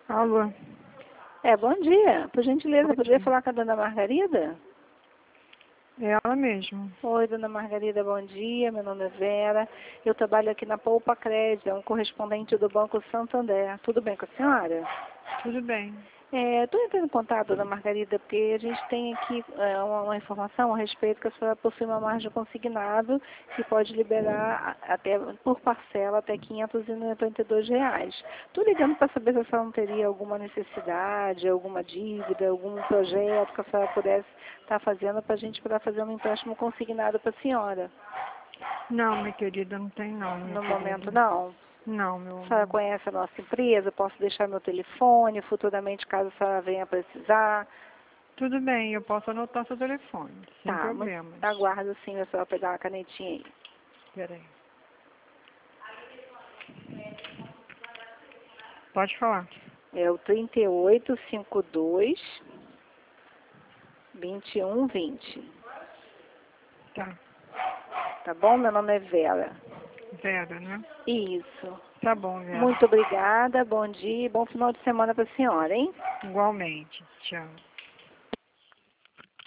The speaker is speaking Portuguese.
Alô? Bom dia. Por gentileza, poderia falar com a dona Margarida? É ela mesmo. Oi, dona Margarida, bom dia. Meu nome é Vera. Eu trabalho aqui na Poupa Crédito, é um correspondente do Banco Santander. Tudo bem com a senhora? Tudo bem. Estou entrando em contato, dona Margarida, porque a gente tem aqui uma informação a respeito que a senhora possui uma margem consignado que pode liberar até por parcela até R$ 592. Estou ligando para saber se a senhora não teria alguma necessidade, alguma dívida, algum projeto que a senhora pudesse estar fazendo para a gente poder fazer um empréstimo consignado para a senhora. Não, minha querida, não tem não, minha No querida. momento, não. Não, meu A senhora amor. conhece a nossa empresa? Posso deixar meu telefone futuramente, caso a senhora venha precisar? Tudo bem, eu posso anotar seu telefone, sem Tá, mas problemas. aguardo sim a senhora pegar uma canetinha aí. Peraí. Pode falar. É o 3852-2120. Tá. Tá bom? Meu nome é Vera. Vera, né? Isso. Tá bom, Vera. Muito obrigada, bom dia e bom final de semana para a senhora, hein? Igualmente. Tchau.